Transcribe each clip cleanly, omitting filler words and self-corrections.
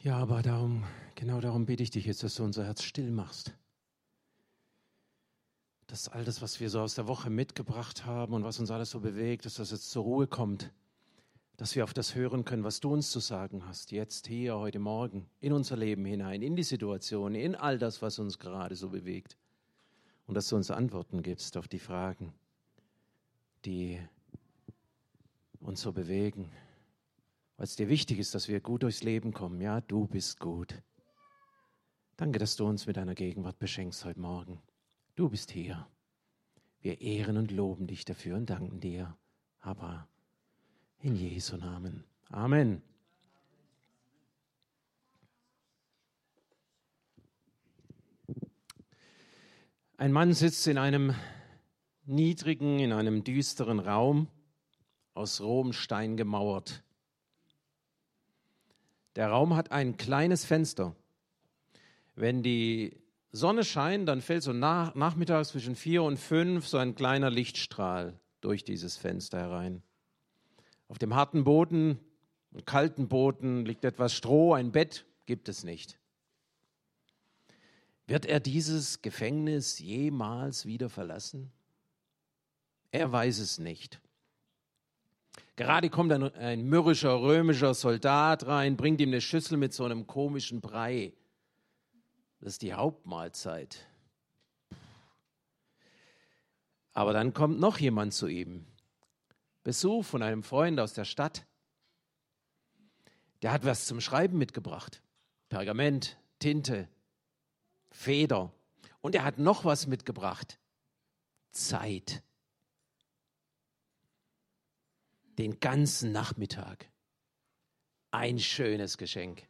Ja, aber genau darum bitte ich dich jetzt, dass du unser Herz still machst. Dass all das, was wir so aus der Woche mitgebracht haben und was uns alles so bewegt, dass das jetzt zur Ruhe kommt. Dass wir auf das hören können, was du uns zu sagen hast, jetzt, hier, heute Morgen, in unser Leben hinein, in die Situation, in all das, was uns gerade so bewegt. Und dass du uns Antworten gibst auf die Fragen, die uns so bewegen. Weil es dir wichtig ist, dass wir gut durchs Leben kommen. Ja, du bist gut. Danke, dass du uns mit deiner Gegenwart beschenkst heute Morgen. Du bist hier. Wir ehren und loben dich dafür und danken dir. Aber in Jesu Namen. Amen. Ein Mann sitzt in einem niedrigen, in einem düsteren Raum, aus rohem Stein gemauert. Der Raum hat ein kleines Fenster. Wenn die Sonne scheint, dann fällt so nachmittags zwischen 4 und 5 so ein kleiner Lichtstrahl durch dieses Fenster herein. Auf dem harten Boden und kalten Boden liegt etwas Stroh, ein Bett gibt es nicht. Wird er dieses Gefängnis jemals wieder verlassen? Er weiß es nicht. Gerade kommt ein mürrischer römischer Soldat rein, bringt ihm eine Schüssel mit so einem komischen Brei. Das ist die Hauptmahlzeit. Aber dann kommt noch jemand zu ihm. Besuch von einem Freund aus der Stadt. Der hat was zum Schreiben mitgebracht. Pergament, Tinte, Feder. Und er hat noch was mitgebracht. Zeit. Den ganzen Nachmittag. Ein schönes Geschenk.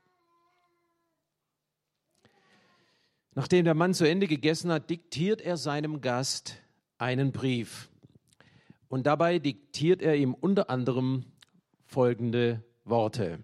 Nachdem der Mann zu Ende gegessen hat, diktiert er seinem Gast einen Brief. Und dabei diktiert er ihm unter anderem folgende Worte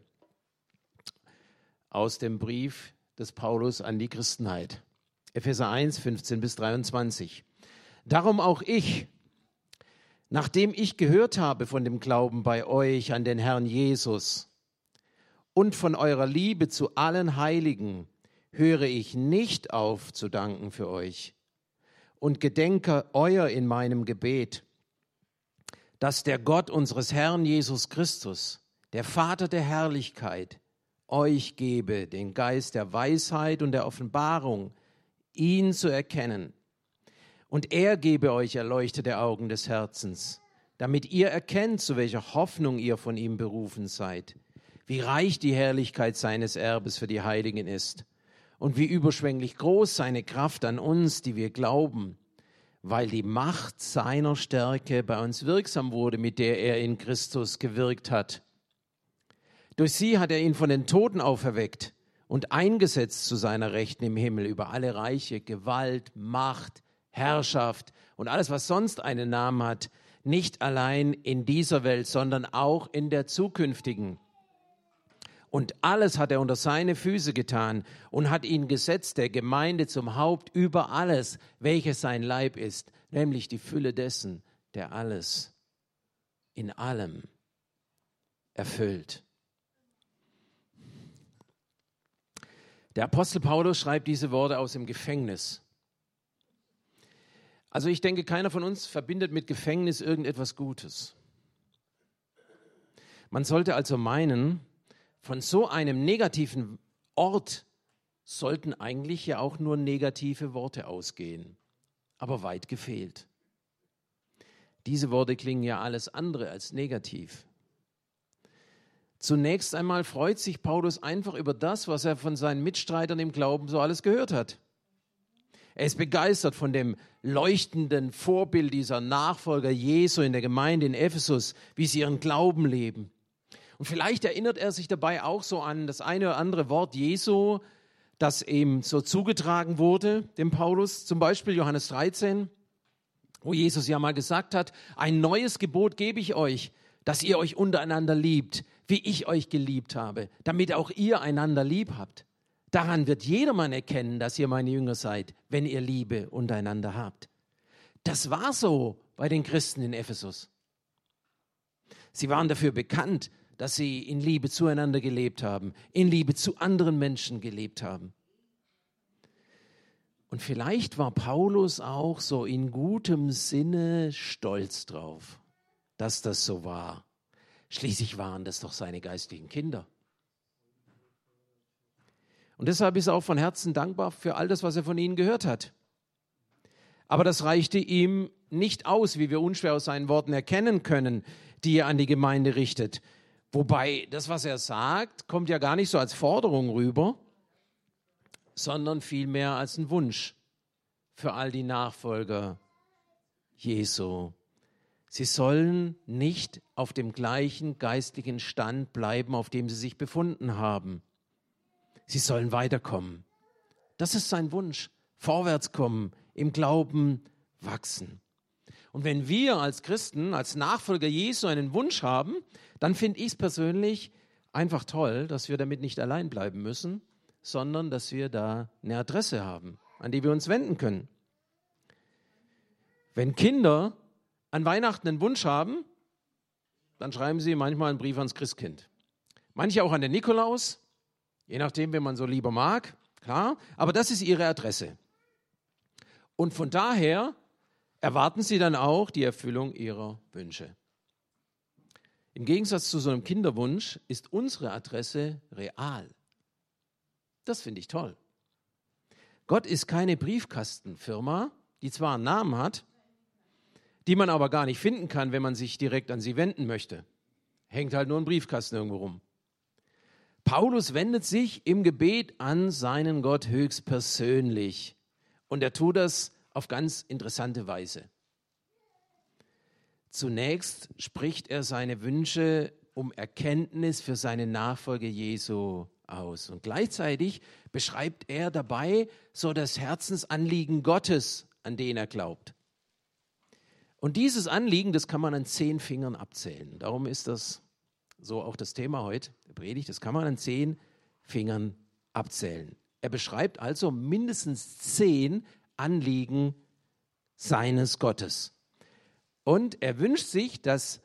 aus dem Brief des Paulus an die Christenheit. Epheser 1, 15 bis 23. Darum auch ich, nachdem ich gehört habe von dem Glauben bei euch an den Herrn Jesus und von eurer Liebe zu allen Heiligen, höre ich nicht auf zu danken für euch und gedenke euer in meinem Gebet, dass der Gott unseres Herrn Jesus Christus, der Vater der Herrlichkeit, euch gebe den Geist der Weisheit und der Offenbarung, ihn zu erkennen. Und er gebe euch erleuchtete Augen des Herzens, damit ihr erkennt, zu welcher Hoffnung ihr von ihm berufen seid, wie reich die Herrlichkeit seines Erbes für die Heiligen ist und wie überschwänglich groß seine Kraft an uns, die wir glauben, weil die Macht seiner Stärke bei uns wirksam wurde, mit der er in Christus gewirkt hat. Durch sie hat er ihn von den Toten auferweckt und eingesetzt zu seiner Rechten im Himmel über alle Reiche, Gewalt, Macht, Herrschaft und alles, was sonst einen Namen hat, nicht allein in dieser Welt, sondern auch in der zukünftigen. Und alles hat er unter seine Füße getan und hat ihn gesetzt, der Gemeinde zum Haupt über alles, welches sein Leib ist, nämlich die Fülle dessen, der alles in allem erfüllt. Der Apostel Paulus schreibt diese Worte aus dem Gefängnis. Also ich denke, keiner von uns verbindet mit Gefängnis irgendetwas Gutes. Man sollte also meinen, von so einem negativen Ort sollten eigentlich ja auch nur negative Worte ausgehen, aber weit gefehlt. Diese Worte klingen ja alles andere als negativ. Zunächst einmal freut sich Paulus einfach über das, was er von seinen Mitstreitern im Glauben so alles gehört hat. Er ist begeistert von dem leuchtenden Vorbild dieser Nachfolger Jesu in der Gemeinde in Ephesus, wie sie ihren Glauben leben. Und vielleicht erinnert er sich dabei auch so an das eine oder andere Wort Jesu, das ihm so zugetragen wurde, dem Paulus, zum Beispiel Johannes 13, wo Jesus ja mal gesagt hat, ein neues Gebot gebe ich euch, dass ihr euch untereinander liebt, wie ich euch geliebt habe, damit auch ihr einander lieb habt. Daran wird jedermann erkennen, dass ihr meine Jünger seid, wenn ihr Liebe untereinander habt. Das war so bei den Christen in Ephesus. Sie waren dafür bekannt, dass sie in Liebe zueinander gelebt haben, in Liebe zu anderen Menschen gelebt haben. Und vielleicht war Paulus auch so in gutem Sinne stolz drauf, dass das so war. Schließlich waren das doch seine geistlichen Kinder. Und deshalb ist er auch von Herzen dankbar für all das, was er von ihnen gehört hat. Aber das reichte ihm nicht aus, wie wir unschwer aus seinen Worten erkennen können, die er an die Gemeinde richtet. Wobei das, was er sagt, kommt ja gar nicht so als Forderung rüber, sondern vielmehr als ein Wunsch für all die Nachfolger Jesu. Sie sollen nicht auf dem gleichen geistlichen Stand bleiben, auf dem sie sich befunden haben. Sie sollen weiterkommen. Das ist sein Wunsch. Vorwärtskommen, im Glauben wachsen. Und wenn wir als Christen, als Nachfolger Jesu einen Wunsch haben, dann finde ich es persönlich einfach toll, dass wir damit nicht allein bleiben müssen, sondern dass wir da eine Adresse haben, an die wir uns wenden können. Wenn Kinder an Weihnachten einen Wunsch haben, dann schreiben sie manchmal einen Brief ans Christkind. Manche auch an den Nikolaus, je nachdem, wen man so lieber mag, klar, aber das ist ihre Adresse. Und von daher erwarten sie dann auch die Erfüllung ihrer Wünsche. Im Gegensatz zu so einem Kinderwunsch ist unsere Adresse real. Das finde ich toll. Gott ist keine Briefkastenfirma, die zwar einen Namen hat, die man aber gar nicht finden kann, wenn man sich direkt an sie wenden möchte. Hängt halt nur ein Briefkasten irgendwo rum. Paulus wendet sich im Gebet an seinen Gott höchstpersönlich. Und er tut das auf ganz interessante Weise. Zunächst spricht er seine Wünsche um Erkenntnis für seine Nachfolge Jesu aus. Und gleichzeitig beschreibt er dabei so das Herzensanliegen Gottes, an den er glaubt. Und dieses Anliegen, das kann man an 10 Fingern abzählen. Darum ist das so auch das Thema heute, der Predigt, das kann man an 10 Fingern abzählen. Er beschreibt also mindestens 10 Anliegen seines Gottes. Und er wünscht sich, dass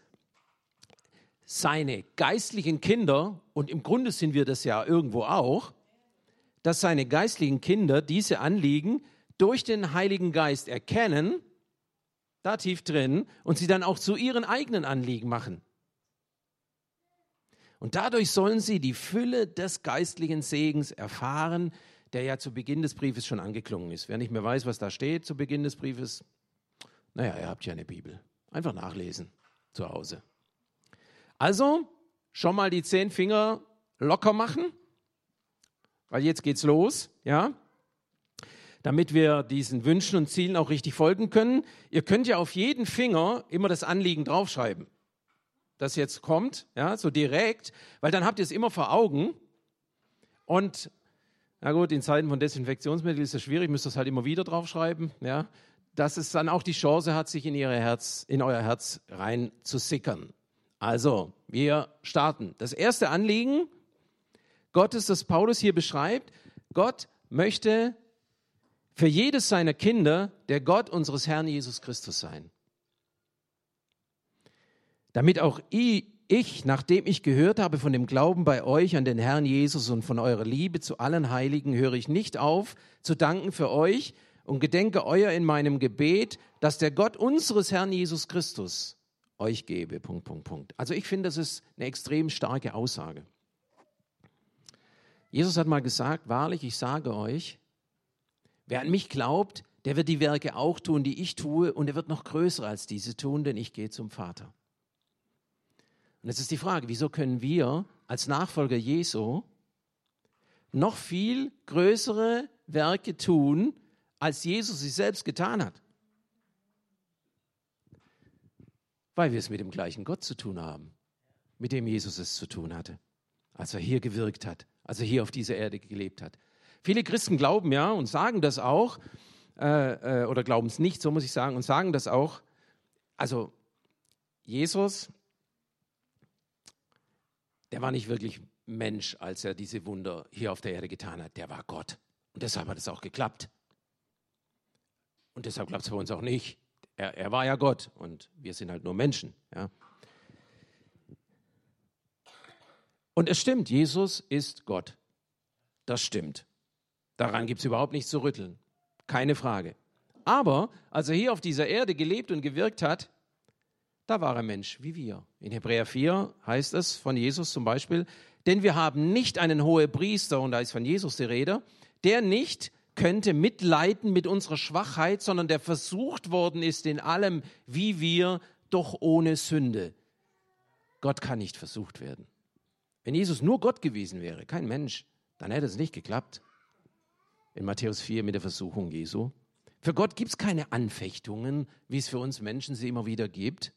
seine geistlichen Kinder, und im Grunde sind wir das ja irgendwo auch, dass seine geistlichen Kinder diese Anliegen durch den Heiligen Geist erkennen, da tief drin, und sie dann auch zu ihren eigenen Anliegen machen. Und dadurch sollen sie die Fülle des geistlichen Segens erfahren, der ja zu Beginn des Briefes schon angeklungen ist. Wer nicht mehr weiß, was da steht zu Beginn des Briefes, naja, ihr habt ja eine Bibel. Einfach nachlesen zu Hause. Also, schon mal die 10 Finger locker machen, weil jetzt geht's los, ja, damit wir diesen Wünschen und Zielen auch richtig folgen können. Ihr könnt ja auf jeden Finger immer das Anliegen draufschreiben, das jetzt kommt, ja, so direkt, weil dann habt ihr es immer vor Augen. Und na gut, in Zeiten von Desinfektionsmitteln ist es schwierig, müsst ihr es halt immer wieder draufschreiben, ja, dass es dann auch die Chance hat, sich in euer Herz rein zu sickern. Also, wir starten. Das erste Anliegen Gottes, das Paulus hier beschreibt: Gott möchte für jedes seiner Kinder der Gott unseres Herrn Jesus Christus sein. Damit auch ich, nachdem ich gehört habe von dem Glauben bei euch an den Herrn Jesus und von eurer Liebe zu allen Heiligen, höre ich nicht auf zu danken für euch und gedenke euer in meinem Gebet, dass der Gott unseres Herrn Jesus Christus euch gebe. .. Also ich finde, das ist eine extrem starke Aussage. Jesus hat mal gesagt: Wahrlich, ich sage euch, wer an mich glaubt, der wird die Werke auch tun, die ich tue, und er wird noch größere als diese tun, denn ich gehe zum Vater. Und jetzt ist die Frage, wieso können wir als Nachfolger Jesu noch viel größere Werke tun, als Jesus sie selbst getan hat? Weil wir es mit dem gleichen Gott zu tun haben, mit dem Jesus es zu tun hatte, als er hier gewirkt hat, als er hier auf dieser Erde gelebt hat. Viele Christen glauben ja und sagen das auch, oder glauben es nicht, so muss ich sagen, und sagen das auch. Also Jesus, der war nicht wirklich Mensch, als er diese Wunder hier auf der Erde getan hat. Der war Gott. Und deshalb hat es auch geklappt. Und deshalb klappt es bei uns auch nicht. Er war ja Gott und wir sind halt nur Menschen. Ja. Und es stimmt, Jesus ist Gott. Das stimmt. Daran gibt es überhaupt nichts zu rütteln. Keine Frage. Aber als er hier auf dieser Erde gelebt und gewirkt hat, da war er Mensch wie wir. In Hebräer 4 heißt es von Jesus zum Beispiel, denn wir haben nicht einen Hohepriester, und da ist von Jesus die Rede, der nicht könnte mitleiden mit unserer Schwachheit, sondern der versucht worden ist in allem wie wir, doch ohne Sünde. Gott kann nicht versucht werden. Wenn Jesus nur Gott gewesen wäre, kein Mensch, dann hätte es nicht geklappt. In Matthäus 4 mit der Versuchung Jesu. Für Gott gibt es keine Anfechtungen, wie es für uns Menschen sie immer wieder gibt.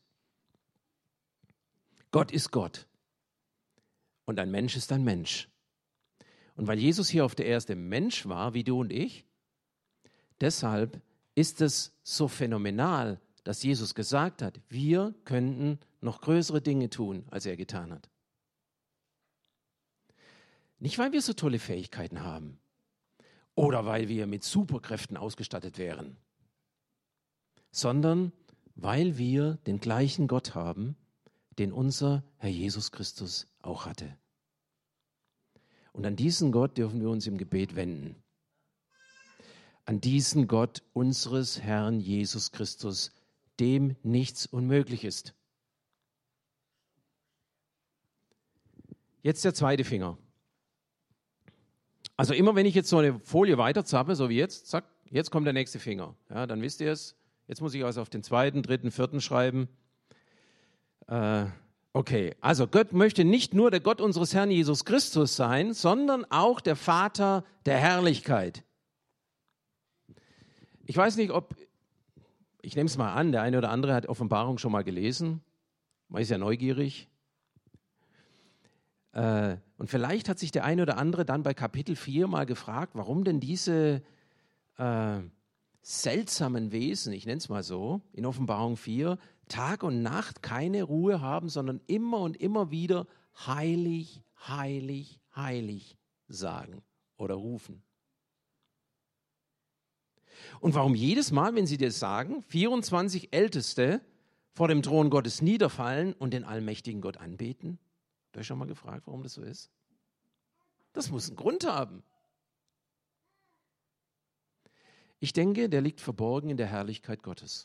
Gott ist Gott. Und ein Mensch ist ein Mensch. Und weil Jesus hier auf der Erde Mensch war, wie du und ich, deshalb ist es so phänomenal, dass Jesus gesagt hat, wir könnten noch größere Dinge tun, als er getan hat. Nicht, weil wir so tolle Fähigkeiten haben oder weil wir mit Superkräften ausgestattet wären, sondern weil wir den gleichen Gott haben, den unser Herr Jesus Christus auch hatte. Und an diesen Gott dürfen wir uns im Gebet wenden. An diesen Gott unseres Herrn Jesus Christus, dem nichts unmöglich ist. Jetzt der zweite Finger. Also immer wenn ich jetzt so eine Folie weiterzappe, so wie jetzt, zack, jetzt kommt der nächste Finger. Ja, dann wisst ihr es. Jetzt muss ich also auf den zweiten, dritten, vierten schreiben. Okay, also Gott möchte nicht nur der Gott unseres Herrn Jesus Christus sein, sondern auch der Vater der Herrlichkeit. Ich weiß nicht, ich nehme es mal an, der eine oder andere hat Offenbarung schon mal gelesen. Man ist ja neugierig. Und vielleicht hat sich der eine oder andere dann bei Kapitel 4 mal gefragt, warum denn diese seltsamen Wesen, ich nenne es mal so, in Offenbarung 4, Tag und Nacht keine Ruhe haben, sondern immer und immer wieder heilig, heilig, heilig sagen oder rufen. Und warum jedes Mal, wenn sie das sagen, 24 Älteste vor dem Thron Gottes niederfallen und den allmächtigen Gott anbeten? Habt ihr euch schon mal gefragt, warum das so ist? Das muss einen Grund haben. Ich denke, der liegt verborgen in der Herrlichkeit Gottes.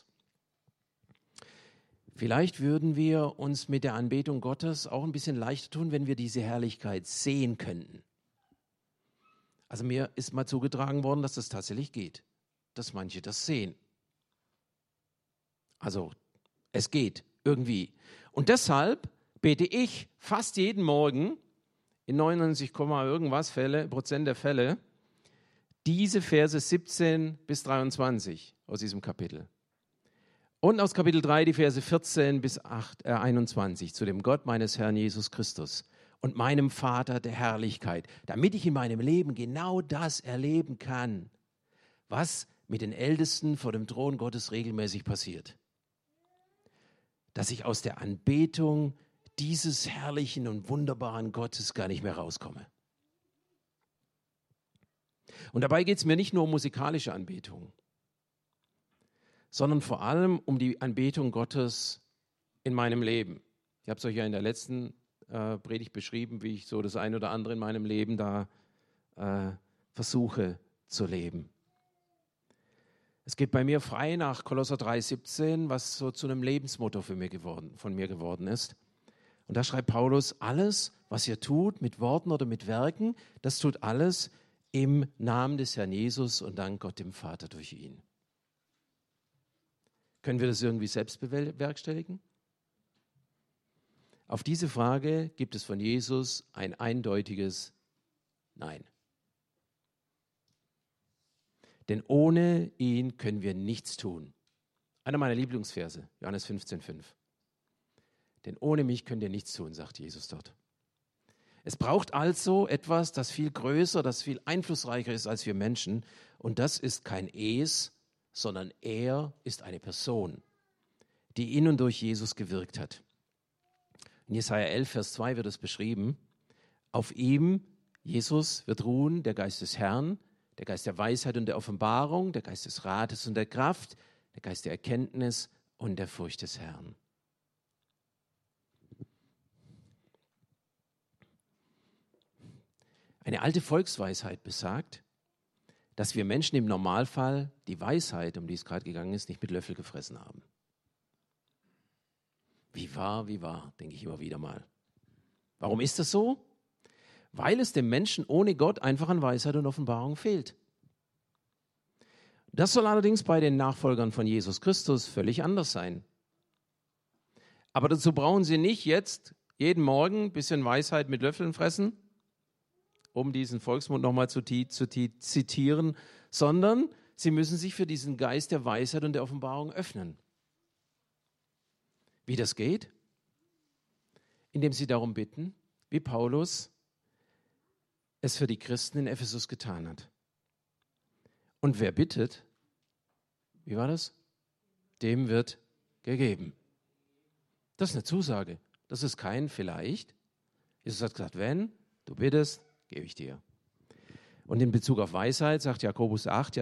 Vielleicht würden wir uns mit der Anbetung Gottes auch ein bisschen leichter tun, wenn wir diese Herrlichkeit sehen könnten. Also mir ist mal zugetragen worden, dass das tatsächlich geht, dass manche das sehen. Also es geht irgendwie. Und deshalb bete ich fast jeden Morgen in 99, irgendwas Prozent der Fälle diese Verse 17 bis 23 aus diesem Kapitel. Und aus Kapitel 3 die Verse 14 bis 21 zu dem Gott meines Herrn Jesus Christus und meinem Vater der Herrlichkeit, damit ich in meinem Leben genau das erleben kann, was mit den Ältesten vor dem Thron Gottes regelmäßig passiert. Dass ich aus der Anbetung dieses herrlichen und wunderbaren Gottes gar nicht mehr rauskomme. Und dabei geht es mir nicht nur um musikalische Anbetung, sondern vor allem um die Anbetung Gottes in meinem Leben. Ich habe es euch ja in der letzten Predigt beschrieben, wie ich so das ein oder andere in meinem Leben da versuche zu leben. Es geht bei mir frei nach Kolosser 3,17, was so zu einem Lebensmotto von mir geworden ist. Und da schreibt Paulus, alles, was ihr tut, mit Worten oder mit Werken, das tut alles im Namen des Herrn Jesus und dank Gott dem Vater durch ihn. Können wir das irgendwie selbst bewerkstelligen? Auf diese Frage gibt es von Jesus ein eindeutiges Nein. Denn ohne ihn können wir nichts tun. Einer meiner Lieblingsverse, Johannes 15,5. Denn ohne mich könnt ihr nichts tun, sagt Jesus dort. Es braucht also etwas, das viel größer, das viel einflussreicher ist als wir Menschen. Und das ist kein Es, sondern er ist eine Person, die in und durch Jesus gewirkt hat. In Jesaja 11, Vers 2 wird es beschrieben, auf ihm, Jesus, wird ruhen der Geist des Herrn, der Geist der Weisheit und der Offenbarung, der Geist des Rates und der Kraft, der Geist der Erkenntnis und der Furcht des Herrn. Eine alte Volksweisheit besagt, dass wir Menschen im Normalfall die Weisheit, um die es gerade gegangen ist, nicht mit Löffel gefressen haben. Wie wahr, denke ich immer wieder mal. Warum ist das so? Weil es dem Menschen ohne Gott einfach an Weisheit und Offenbarung fehlt. Das soll allerdings bei den Nachfolgern von Jesus Christus völlig anders sein. Aber dazu brauchen sie nicht jetzt jeden Morgen ein bisschen Weisheit mit Löffeln fressen, um diesen Volksmund nochmal zu zitieren, sondern sie müssen sich für diesen Geist der Weisheit und der Offenbarung öffnen. Wie das geht? Indem sie darum bitten, wie Paulus es für die Christen in Ephesus getan hat. Und wer bittet, wie war das? Dem wird gegeben. Das ist eine Zusage. Das ist kein vielleicht. Jesus hat gesagt, wenn du bittest, gebe ich dir. Und in Bezug auf Weisheit sagt Jakobus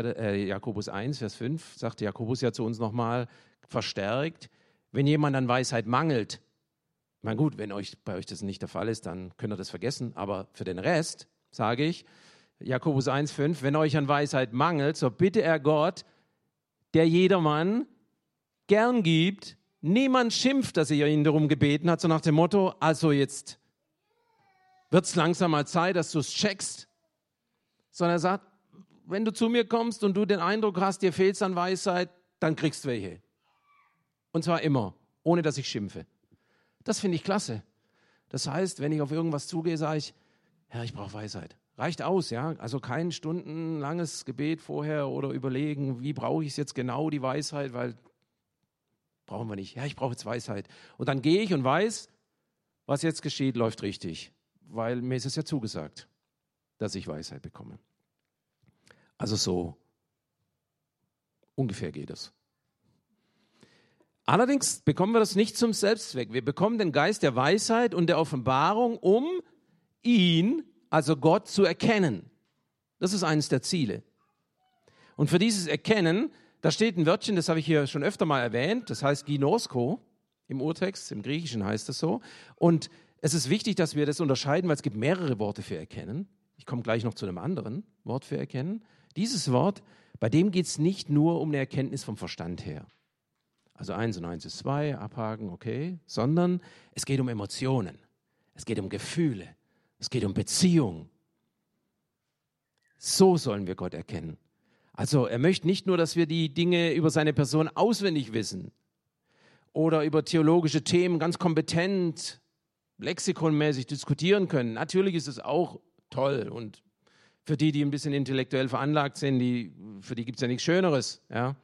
1, Vers 5, sagt Jakobus ja zu uns nochmal verstärkt, wenn jemand an Weisheit mangelt, na gut, wenn bei euch das nicht der Fall ist, dann könnt ihr das vergessen, aber für den Rest sage ich, Jakobus 1, 5, wenn euch an Weisheit mangelt, so bitte er Gott, der jedermann gern gibt, niemand schimpft, dass er ihn darum gebeten hat, so nach dem Motto, also jetzt wird es langsam mal Zeit, dass du es checkst, sondern er sagt, wenn du zu mir kommst und du den Eindruck hast, dir fehlt es an Weisheit, dann kriegst du welche. Und zwar immer, ohne dass ich schimpfe. Das finde ich klasse. Das heißt, wenn ich auf irgendwas zugehe, sage ich, Herr, ich brauche Weisheit. Reicht aus, ja? Also kein stundenlanges Gebet vorher oder überlegen, wie brauche ich es jetzt genau, die Weisheit, weil brauchen wir nicht. Ja, ich brauche jetzt Weisheit. Und dann gehe ich und weiß, was jetzt geschieht, läuft richtig, weil mir ist es ja zugesagt, dass ich Weisheit bekomme. Also so ungefähr geht es. Allerdings bekommen wir das nicht zum Selbstzweck. Wir bekommen den Geist der Weisheit und der Offenbarung, um ihn, also Gott, zu erkennen. Das ist eines der Ziele. Und für dieses Erkennen, da steht ein Wörtchen, das habe ich hier schon öfter mal erwähnt, das heißt Ginosko im Urtext, im Griechischen heißt das so. Und es ist wichtig, dass wir das unterscheiden, weil es gibt mehrere Worte für Erkennen. Ich komme gleich noch zu einem anderen Wort für Erkennen. Dieses Wort, bei dem geht es nicht nur um eine Erkenntnis vom Verstand her. Also 1 und 1 ist 2, abhaken, okay, sondern es geht um Emotionen, es geht um Gefühle, es geht um Beziehung. So sollen wir Gott erkennen. Also er möchte nicht nur, dass wir die Dinge über seine Person auswendig wissen oder über theologische Themen ganz kompetent, lexikonmäßig diskutieren können. Natürlich ist es auch toll und für die ein bisschen intellektuell veranlagt sind, für die gibt es ja nichts Schöneres, ja.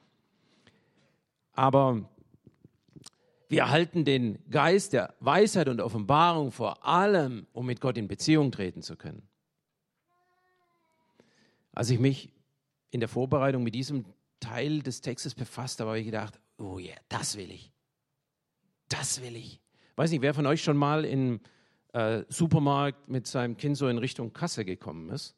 Aber wir erhalten den Geist der Weisheit und Offenbarung vor allem, um mit Gott in Beziehung treten zu können. Als ich mich in der Vorbereitung mit diesem Teil des Textes befasst habe, habe ich gedacht, oh ja, yeah, das will ich. Das will ich. Weiß nicht, wer von euch schon mal im Supermarkt mit seinem Kind so in Richtung Kasse gekommen ist?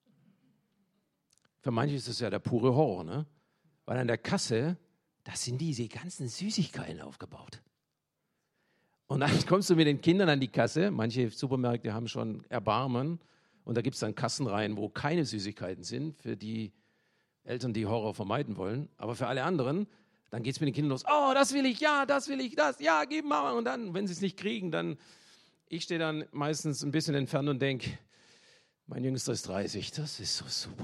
Für manche ist es ja der pure Horror, ne? Weil an der Kasse, da sind diese ganzen Süßigkeiten aufgebaut. Und dann kommst du mit den Kindern an die Kasse. Manche Supermärkte haben schon Erbarmen. Und da gibt es dann Kassenreihen, wo keine Süßigkeiten sind, für die Eltern, die Horror vermeiden wollen. Aber für alle anderen, dann geht es mit den Kindern los. Oh, das will ich, ja, das will ich, das, ja, gib Mama. Und dann, wenn sie es nicht kriegen, dann, ich stehe dann meistens ein bisschen entfernt und denke, mein Jüngster ist 30, das ist so super.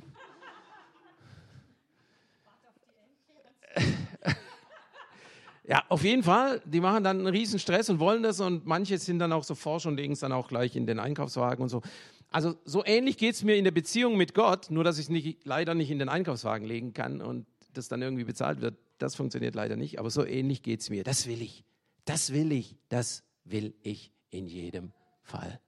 Ja, auf jeden Fall, die machen dann einen riesen Stress und wollen das und manche sind dann auch so forsch und legen es dann auch gleich in den Einkaufswagen und so. Also so ähnlich geht es mir in der Beziehung mit Gott, nur dass ich es leider nicht in den Einkaufswagen legen kann und das dann irgendwie bezahlt wird. Das funktioniert leider nicht, aber so ähnlich geht es mir. Das will ich, das will ich, das will ich in jedem Fall.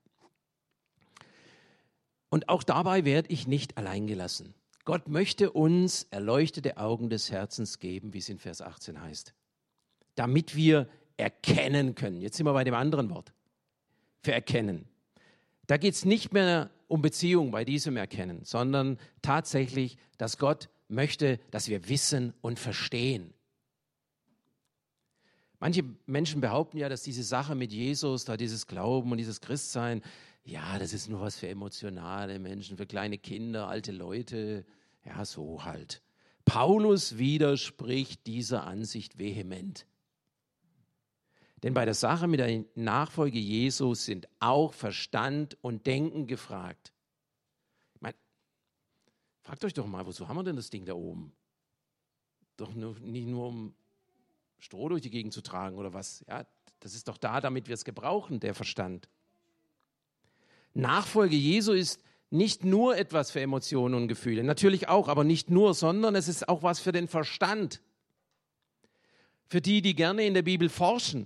Und auch dabei werde ich nicht allein gelassen. Gott möchte uns erleuchtete Augen des Herzens geben, wie es in Vers 18 heißt. Damit wir erkennen können. Jetzt sind wir bei dem anderen Wort. Für erkennen. Da geht es nicht mehr um Beziehung bei diesem Erkennen, sondern tatsächlich, dass Gott möchte, dass wir wissen und verstehen. Manche Menschen behaupten ja, dass diese Sache mit Jesus, da dieses Glauben und dieses Christsein, ja, das ist nur was für emotionale Menschen, für kleine Kinder, alte Leute, ja, so halt. Paulus widerspricht dieser Ansicht vehement. Denn bei der Sache mit der Nachfolge Jesu sind auch Verstand und Denken gefragt. Ich meine, fragt euch doch mal, wozu haben wir denn das Ding da oben? Doch nicht nur, um Stroh durch die Gegend zu tragen oder was. Ja, das ist doch da, damit wir es gebrauchen, der Verstand. Nachfolge Jesu ist nicht nur etwas für Emotionen und Gefühle, natürlich auch, aber nicht nur, sondern es ist auch was für den Verstand. Für die, die gerne in der Bibel forschen.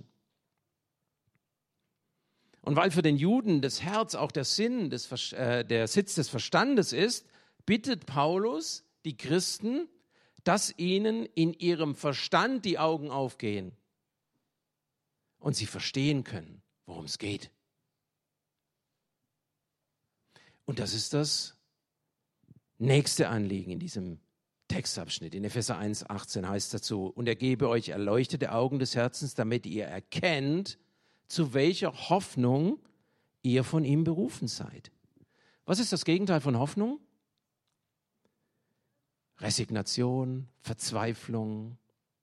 Und weil für den Juden das Herz auch der der Sitz des Verstandes ist, bittet Paulus die Christen, dass ihnen in ihrem Verstand die Augen aufgehen und sie verstehen können, worum es geht. Und das ist das nächste Anliegen in diesem Textabschnitt. In Epheser 1,18 heißt dazu: Und er gebe euch erleuchtete Augen des Herzens, damit ihr erkennt, zu welcher Hoffnung ihr von ihm berufen seid. Was ist das Gegenteil von Hoffnung? Resignation, Verzweiflung.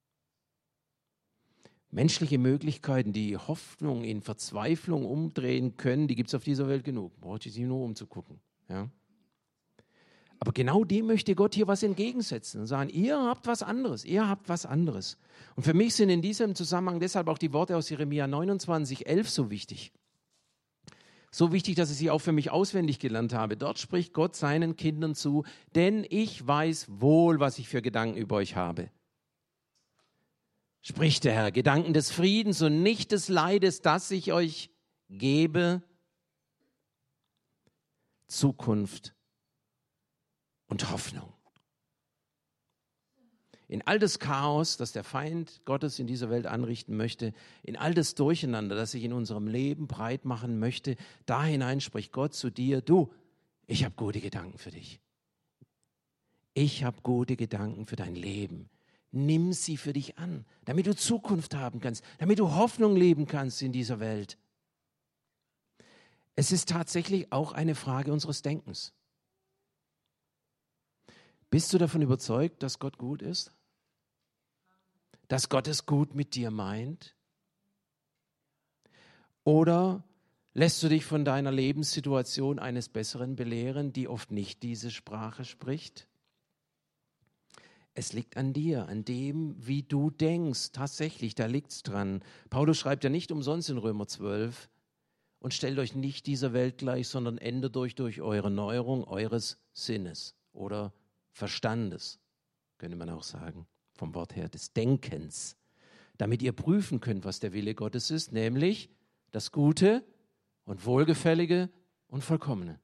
Menschliche Möglichkeiten, die Hoffnung in Verzweiflung umdrehen können, die gibt es auf dieser Welt genug. Braucht sich nur umzugucken. Ja? Aber genau dem möchte Gott hier was entgegensetzen und sagen, ihr habt was anderes, ihr habt was anderes. Und für mich sind in diesem Zusammenhang deshalb auch die Worte aus Jeremia 29,11 so wichtig. So wichtig, dass ich sie auch für mich auswendig gelernt habe. Dort spricht Gott seinen Kindern zu, denn ich weiß wohl, was ich für Gedanken über euch habe. Spricht der Herr, Gedanken des Friedens und nicht des Leides, das ich euch gebe, Zukunft und Hoffnung. In all das Chaos, das der Feind Gottes in dieser Welt anrichten möchte, in all das Durcheinander, das sich in unserem Leben breit machen möchte, da hinein spricht Gott zu dir, du, ich habe gute Gedanken für dich. Ich habe gute Gedanken für dein Leben. Nimm sie für dich an, damit du Zukunft haben kannst, damit du Hoffnung leben kannst in dieser Welt. Es ist tatsächlich auch eine Frage unseres Denkens. Bist du davon überzeugt, dass Gott gut ist? Dass Gott es gut mit dir meint? Oder lässt du dich von deiner Lebenssituation eines Besseren belehren, die oft nicht diese Sprache spricht? Es liegt an dir, an dem, wie du denkst. Tatsächlich, da liegt es dran. Paulus schreibt ja nicht umsonst in Römer 12, und stellt euch nicht dieser Welt gleich, sondern ändert euch durch eure Neuerung eures Sinnes oder Verstandes, könnte man auch sagen, vom Wort her, des Denkens, damit ihr prüfen könnt, was der Wille Gottes ist, nämlich das Gute und Wohlgefällige und Vollkommene.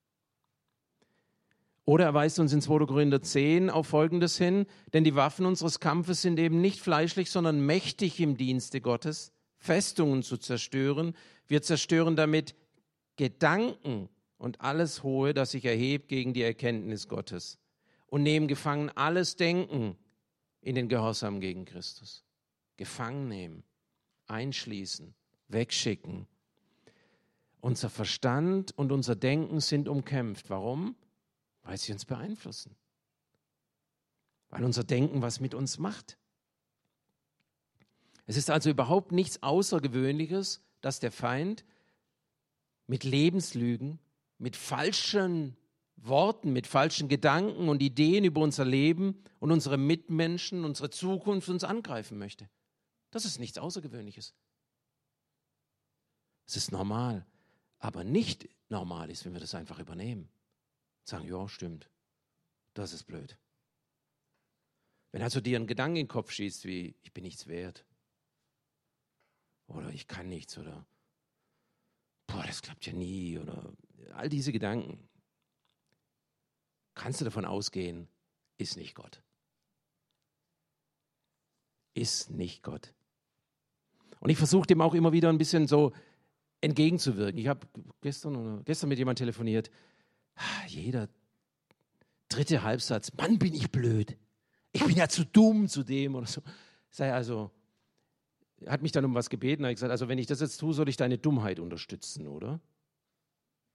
Oder er weist uns in 2. Korinther 10 auf Folgendes hin, denn die Waffen unseres Kampfes sind eben nicht fleischlich, sondern mächtig im Dienste Gottes, Festungen zu zerstören. Wir zerstören damit Gedanken und alles Hohe, das sich erhebt gegen die Erkenntnis Gottes und nehmen gefangen alles Denken in den Gehorsam gegen Christus. Gefangen nehmen, einschließen, wegschicken. Unser Verstand und unser Denken sind umkämpft. Warum? Weil sie uns beeinflussen. Weil unser Denken was mit uns macht. Es ist also überhaupt nichts Außergewöhnliches, dass der Feind mit Lebenslügen, mit falschen Worten, mit falschen Gedanken und Ideen über unser Leben und unsere Mitmenschen, unsere Zukunft uns angreifen möchte. Das ist nichts Außergewöhnliches. Es ist normal, aber nicht normal ist, wenn wir das einfach übernehmen. Sagen, ja, stimmt, das ist blöd. Wenn also dir ein Gedanke in den Kopf schießt wie, ich bin nichts wert oder ich kann nichts oder boah, das klappt ja nie oder all diese Gedanken, kannst du davon ausgehen, ist nicht Gott. Ist nicht Gott. Und ich versuche dem auch immer wieder ein bisschen so entgegenzuwirken. Ich habe gestern mit jemandem telefoniert. Jeder dritte Halbsatz, Mann, bin ich blöd. Ich bin ja zu dumm zu dem oder so. Er hat mich dann um was gebeten, er hat gesagt, also wenn ich das jetzt tue, soll ich deine Dummheit unterstützen, oder?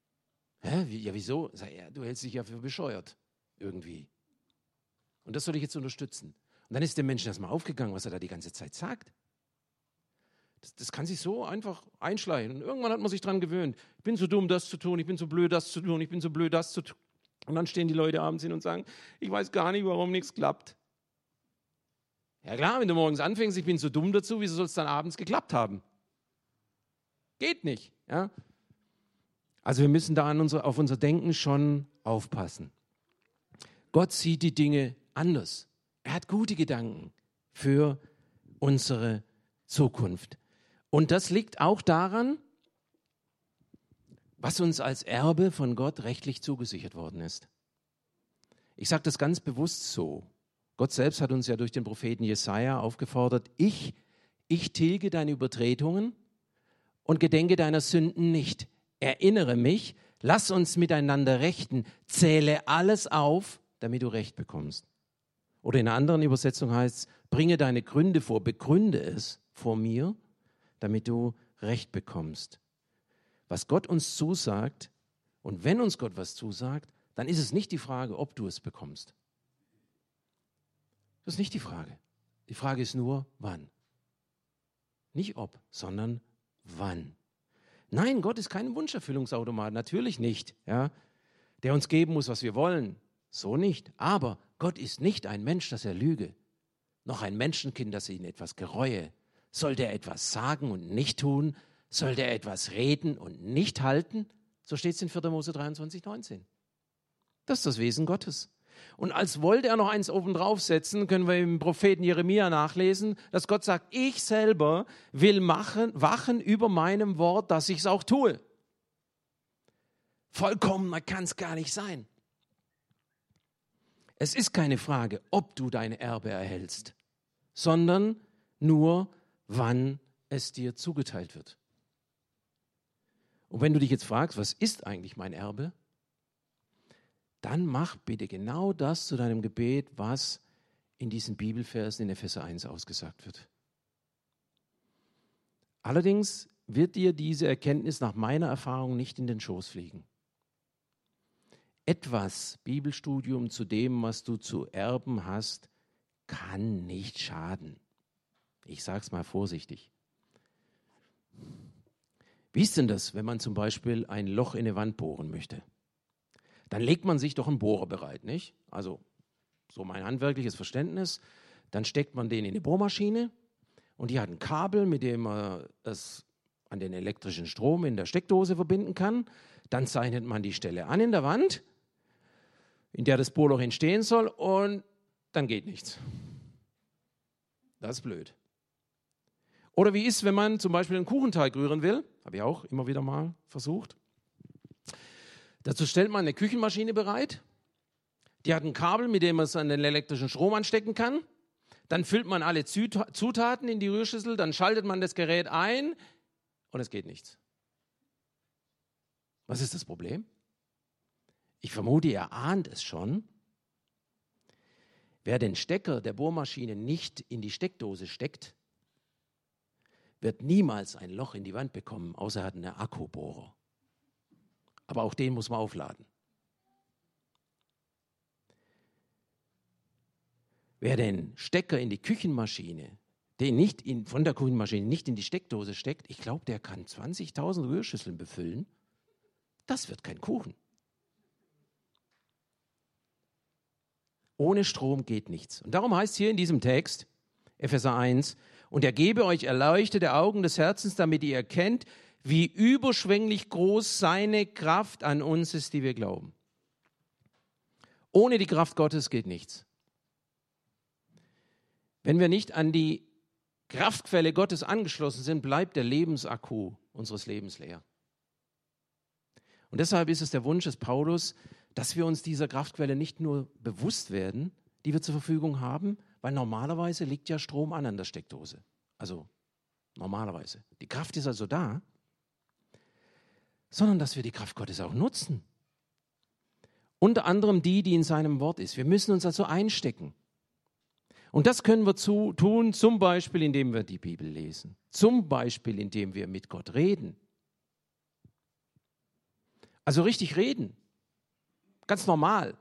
Ja, wieso? Sag, ja, du hältst dich ja für bescheuert. Irgendwie. Und das soll ich jetzt unterstützen. Und dann ist dem Menschen erstmal aufgegangen, was er da die ganze Zeit sagt. Das kann sich so einfach einschleichen. Und irgendwann hat man sich dran gewöhnt. Ich bin so dumm, das zu tun. Ich bin so blöd, das zu tun. Ich bin so blöd, das zu tun. Und dann stehen die Leute abends hin und sagen, ich weiß gar nicht, warum nichts klappt. Ja klar, wenn du morgens anfängst, ich bin so dumm dazu, wieso soll es dann abends geklappt haben? Geht nicht. Ja? Also wir müssen da auf unser Denken schon aufpassen. Gott sieht die Dinge anders. Er hat gute Gedanken für unsere Zukunft. Und das liegt auch daran, was uns als Erbe von Gott rechtlich zugesichert worden ist. Ich sage das ganz bewusst so. Gott selbst hat uns ja durch den Propheten Jesaja aufgefordert, ich tilge deine Übertretungen und gedenke deiner Sünden nicht. Erinnere mich, lass uns miteinander rechten, zähle alles auf, damit du Recht bekommst. Oder in einer anderen Übersetzung heißt es, bringe deine Gründe vor, begründe es vor mir, damit du Recht bekommst. Was Gott uns zusagt, und wenn uns Gott was zusagt, dann ist es nicht die Frage, ob du es bekommst. Das ist nicht die Frage. Die Frage ist nur, wann. Nicht ob, sondern wann. Nein, Gott ist kein Wunscherfüllungsautomat, natürlich nicht, ja, der uns geben muss, was wir wollen. So nicht. Aber Gott ist nicht ein Mensch, dass er lüge, noch ein Menschenkind, das ihn etwas gereue. Sollte er etwas sagen und nicht tun? Sollte er etwas reden und nicht halten? So steht es in 4. Mose 23,19. Das ist das Wesen Gottes. Und als wollte er noch eins obendrauf setzen, können wir im Propheten Jeremia nachlesen, dass Gott sagt, ich selber will wachen über meinem Wort, dass ich es auch tue. Vollkommener kann es gar nicht sein. Es ist keine Frage, ob du dein Erbe erhältst, sondern nur, wann es dir zugeteilt wird. Und wenn du dich jetzt fragst, was ist eigentlich mein Erbe? Dann mach bitte genau das zu deinem Gebet, was in diesen Bibelversen in Epheser 1 ausgesagt wird. Allerdings wird dir diese Erkenntnis nach meiner Erfahrung nicht in den Schoß fliegen. Etwas Bibelstudium zu dem, was du zu erben hast, kann nicht schaden. Ich sage es mal vorsichtig. Wie ist denn das, wenn man zum Beispiel ein Loch in eine Wand bohren möchte? Dann legt man sich doch einen Bohrer bereit, nicht? Also so mein handwerkliches Verständnis. Dann steckt man den in eine Bohrmaschine und die hat ein Kabel, mit dem man es an den elektrischen Strom in der Steckdose verbinden kann. Dann zeichnet man die Stelle an in der Wand, in der das Bohrloch entstehen soll, und dann geht nichts. Das ist blöd. Oder wie ist, wenn man zum Beispiel einen Kuchenteig rühren will? Habe ich auch immer wieder mal versucht. Dazu stellt man eine Küchenmaschine bereit. Die hat ein Kabel, mit dem man es an den elektrischen Strom anstecken kann. Dann füllt man alle Zutaten in die Rührschüssel, dann schaltet man das Gerät ein und es geht nichts. Was ist das Problem? Ich vermute, ihr ahnt es schon. Wer den Stecker der Bohrmaschine nicht in die Steckdose steckt, wird niemals ein Loch in die Wand bekommen, außer er hat einen Akkubohrer. Aber auch den muss man aufladen. Wer den Stecker in die Küchenmaschine, von der Küchenmaschine nicht in die Steckdose steckt, ich glaube, der kann 20.000 Rührschüsseln befüllen. Das wird kein Kuchen. Ohne Strom geht nichts. Und darum heißt es hier in diesem Text, Epheser 1, und er gebe euch erleuchtete Augen des Herzens, damit ihr erkennt, wie überschwänglich groß seine Kraft an uns ist, die wir glauben. Ohne die Kraft Gottes geht nichts. Wenn wir nicht an die Kraftquelle Gottes angeschlossen sind, bleibt der Lebensakku unseres Lebens leer. Und deshalb ist es der Wunsch des Paulus, dass wir uns dieser Kraftquelle nicht nur bewusst werden, die wir zur Verfügung haben, weil normalerweise liegt ja Strom an der Steckdose. Also normalerweise. Die Kraft ist also da, sondern dass wir die Kraft Gottes auch nutzen. Unter anderem die in seinem Wort ist. Wir müssen uns also einstecken. Und das können wir tun, zum Beispiel, indem wir die Bibel lesen. Zum Beispiel, indem wir mit Gott reden. Also richtig reden. Ganz normal.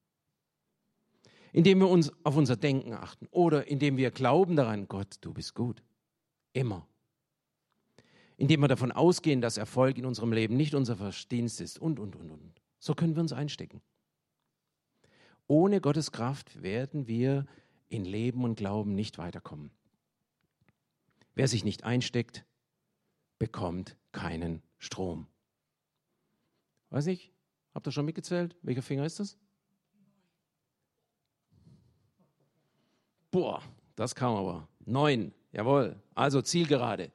Indem wir uns auf unser Denken achten oder indem wir glauben daran, Gott, du bist gut. Immer. Indem wir davon ausgehen, dass Erfolg in unserem Leben nicht unser Verdienst ist und. So können wir uns einstecken. Ohne Gottes Kraft werden wir in Leben und Glauben nicht weiterkommen. Wer sich nicht einsteckt, bekommt keinen Strom. Weiß nicht, habt ihr schon mitgezählt? Welcher Finger ist das? Boah, das kam aber. 9, jawohl. Also zielgerade.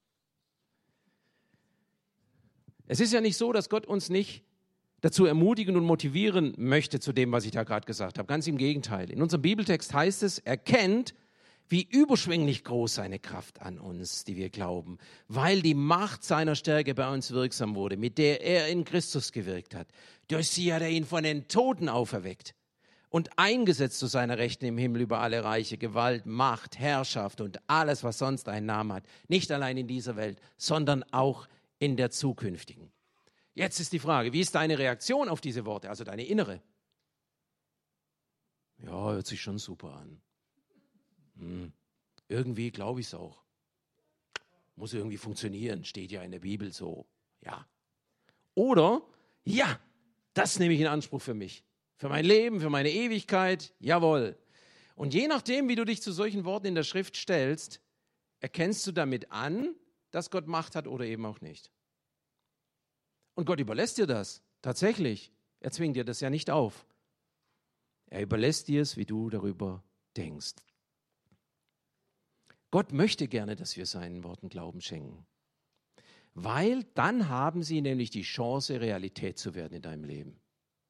Es ist ja nicht so, dass Gott uns nicht dazu ermutigen und motivieren möchte zu dem, was ich da gerade gesagt habe. Ganz im Gegenteil. In unserem Bibeltext heißt es, erkennt, wie überschwänglich groß seine Kraft an uns, die wir glauben, weil die Macht seiner Stärke bei uns wirksam wurde, mit der er in Christus gewirkt hat. Durch sie hat er ihn von den Toten auferweckt und eingesetzt zu seiner Rechten im Himmel über alle Reiche, Gewalt, Macht, Herrschaft und alles, was sonst einen Namen hat. Nicht allein in dieser Welt, sondern auch in der zukünftigen. Jetzt ist die Frage, wie ist deine Reaktion auf diese Worte, also deine innere? Ja, hört sich schon super an. Irgendwie glaube ich es auch. Muss irgendwie funktionieren, steht ja in der Bibel so. Ja. Oder, ja, das nehme ich in Anspruch für mich. Für mein Leben, für meine Ewigkeit, jawohl. Und je nachdem, wie du dich zu solchen Worten in der Schrift stellst, erkennst du damit an, dass Gott Macht hat oder eben auch nicht. Und Gott überlässt dir das, tatsächlich. Er zwingt dir das ja nicht auf. Er überlässt dir es, wie du darüber denkst. Gott möchte gerne, dass wir seinen Worten Glauben schenken. Weil dann haben sie nämlich die Chance, Realität zu werden in deinem Leben.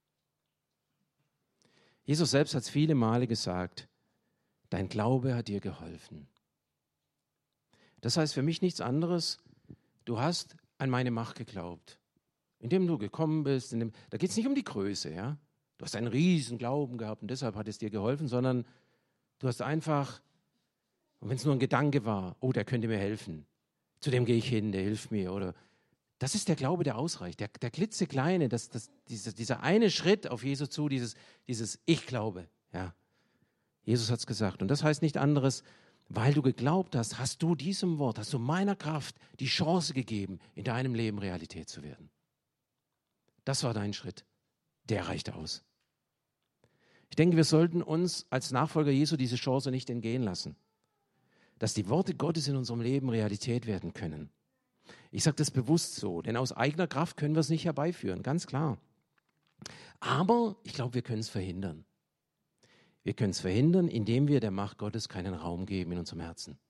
Jesus selbst hat es viele Male gesagt, dein Glaube hat dir geholfen. Das heißt für mich nichts anderes, du hast an meine Macht geglaubt. Indem du gekommen bist, da geht es nicht um die Größe, ja. Du hast einen riesen Glauben gehabt und deshalb hat es dir geholfen, sondern du hast einfach, und wenn es nur ein Gedanke war, oh, der könnte mir helfen, zu dem gehe ich hin, der hilft mir, oder das ist der Glaube, der ausreicht, der klitzekleine, dieser eine Schritt auf Jesus zu, dieses Ich glaube, ja. Jesus hat es gesagt und das heißt nicht anderes, weil du geglaubt hast, hast du diesem Wort, hast du meiner Kraft die Chance gegeben, in deinem Leben Realität zu werden. Das war dein Schritt. Der reicht aus. Ich denke, wir sollten uns als Nachfolger Jesu diese Chance nicht entgehen lassen, dass die Worte Gottes in unserem Leben Realität werden können. Ich sage das bewusst so, denn aus eigener Kraft können wir es nicht herbeiführen, ganz klar. Aber ich glaube, wir können es verhindern. Wir können es verhindern, indem wir der Macht Gottes keinen Raum geben in unserem Herzen.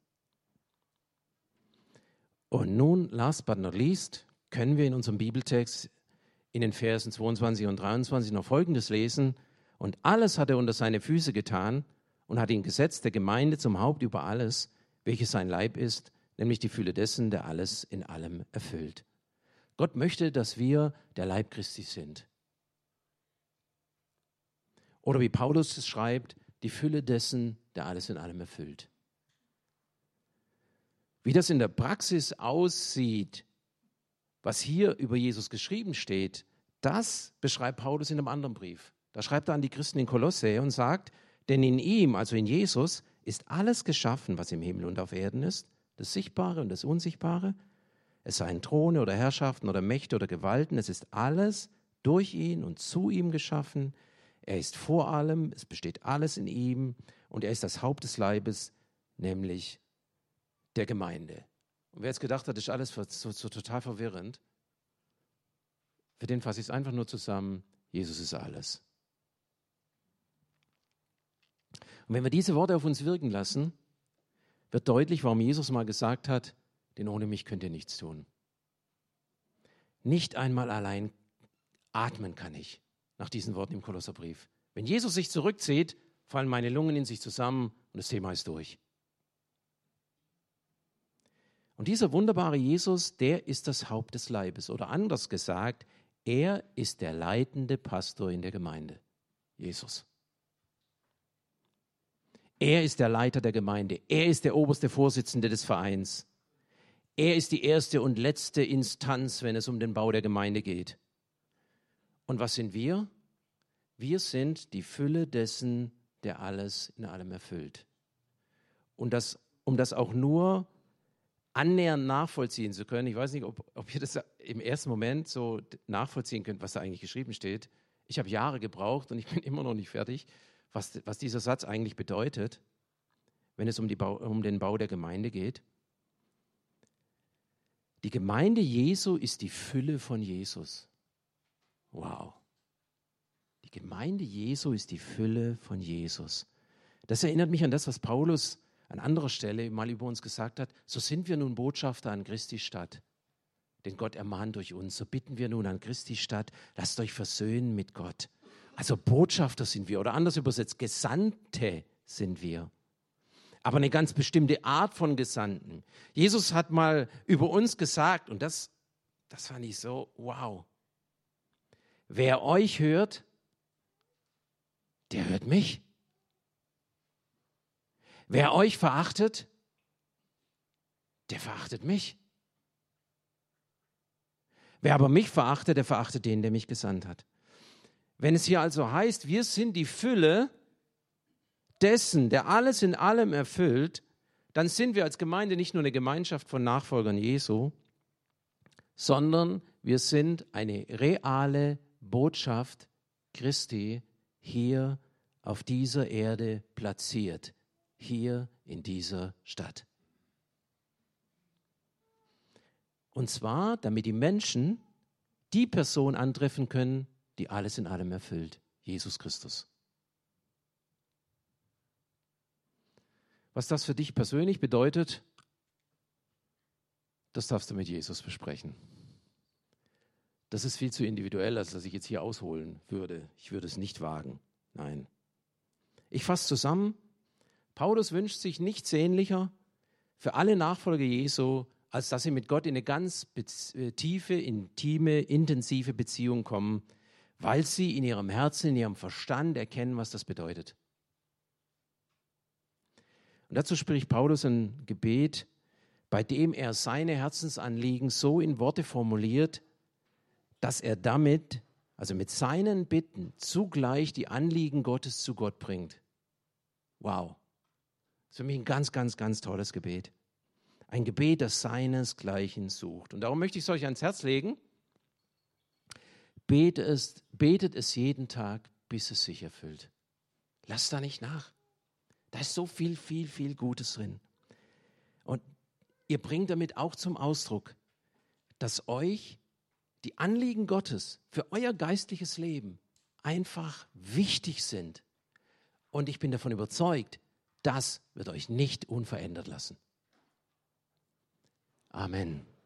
Und nun, last but not least, können wir in unserem Bibeltext in den Versen 22 und 23 noch Folgendes lesen. Und alles hat er unter seine Füße getan und hat ihn gesetzt, der Gemeinde zum Haupt über alles, welches sein Leib ist, nämlich die Fülle dessen, der alles in allem erfüllt. Gott möchte, dass wir der Leib Christi sind. Oder wie Paulus es schreibt, die Fülle dessen, der alles in allem erfüllt. Wie das in der Praxis aussieht, was hier über Jesus geschrieben steht, das beschreibt Paulus in einem anderen Brief. Da schreibt er an die Christen in Kolossä und sagt, denn in ihm, also in Jesus, ist alles geschaffen, was im Himmel und auf Erden ist, das Sichtbare und das Unsichtbare. Es seien Throne oder Herrschaften oder Mächte oder Gewalten, es ist alles durch ihn und zu ihm geschaffen. Er ist vor allem, es besteht alles in ihm und er ist das Haupt des Leibes, nämlich der Gemeinde. Und wer jetzt gedacht hat, das ist alles so total verwirrend, für den fasse ich es einfach nur zusammen, Jesus ist alles. Und wenn wir diese Worte auf uns wirken lassen, wird deutlich, warum Jesus mal gesagt hat, denn ohne mich könnt ihr nichts tun. Nicht einmal allein atmen kann ich, nach diesen Worten im Kolosserbrief. Wenn Jesus sich zurückzieht, fallen meine Lungen in sich zusammen und das Thema ist durch. Und dieser wunderbare Jesus, der ist das Haupt des Leibes. Oder anders gesagt, er ist der leitende Pastor in der Gemeinde. Jesus. Er ist der Leiter der Gemeinde. Er ist der oberste Vorsitzende des Vereins. Er ist die erste und letzte Instanz, wenn es um den Bau der Gemeinde geht. Und was sind wir? Wir sind die Fülle dessen, der alles in allem erfüllt. Und um das auch nur annähernd nachvollziehen zu können, ich weiß nicht, ob ihr das im ersten Moment so nachvollziehen könnt, was da eigentlich geschrieben steht. Ich habe Jahre gebraucht und ich bin immer noch nicht fertig, was dieser Satz eigentlich bedeutet, wenn es um den Bau der Gemeinde geht. Die Gemeinde Jesu ist die Fülle von Jesus. Wow. Die Gemeinde Jesu ist die Fülle von Jesus. Das erinnert mich an das, was Paulus an anderer Stelle mal über uns gesagt hat. So sind wir nun Botschafter an Christi Stadt, den Gott ermahnt durch uns. So bitten wir nun an Christi Stadt, lasst euch versöhnen mit Gott. Also Botschafter sind wir, oder anders übersetzt, Gesandte sind wir. Aber eine ganz bestimmte Art von Gesandten. Jesus hat mal über uns gesagt, und das fand ich so, wow. Wer euch hört, der hört mich. Wer euch verachtet, der verachtet mich. Wer aber mich verachtet, der verachtet den, der mich gesandt hat. Wenn es hier also heißt, wir sind die Fülle dessen, der alles in allem erfüllt, dann sind wir als Gemeinde nicht nur eine Gemeinschaft von Nachfolgern Jesu, sondern wir sind eine reale Botschaft Christi hier auf dieser Erde platziert, hier in dieser Stadt. Und zwar, damit die Menschen die Person antreffen können, die alles in allem erfüllt, Jesus Christus. Was das für dich persönlich bedeutet, das darfst du mit Jesus besprechen. Das ist viel zu individuell, als dass ich jetzt hier ausholen würde. Ich würde es nicht wagen. Nein. Ich fasse zusammen. Paulus wünscht sich nichts sehnlicher für alle Nachfolger Jesu, als dass sie mit Gott in eine ganz tiefe, intime, intensive Beziehung kommen, weil sie in ihrem Herzen, in ihrem Verstand erkennen, was das bedeutet. Und dazu spricht Paulus ein Gebet, bei dem er seine Herzensanliegen so in Worte formuliert, dass er damit, also mit seinen Bitten, zugleich die Anliegen Gottes zu Gott bringt. Wow. Das ist für mich ein ganz, ganz, ganz tolles Gebet. Ein Gebet, das seinesgleichen sucht. Und darum möchte ich es euch ans Herz legen. Betet es jeden Tag, bis es sich erfüllt. Lasst da nicht nach. Da ist so viel, viel, viel Gutes drin. Und ihr bringt damit auch zum Ausdruck, dass euch die Anliegen Gottes für euer geistliches Leben einfach wichtig sind. Und ich bin davon überzeugt, das wird euch nicht unverändert lassen. Amen.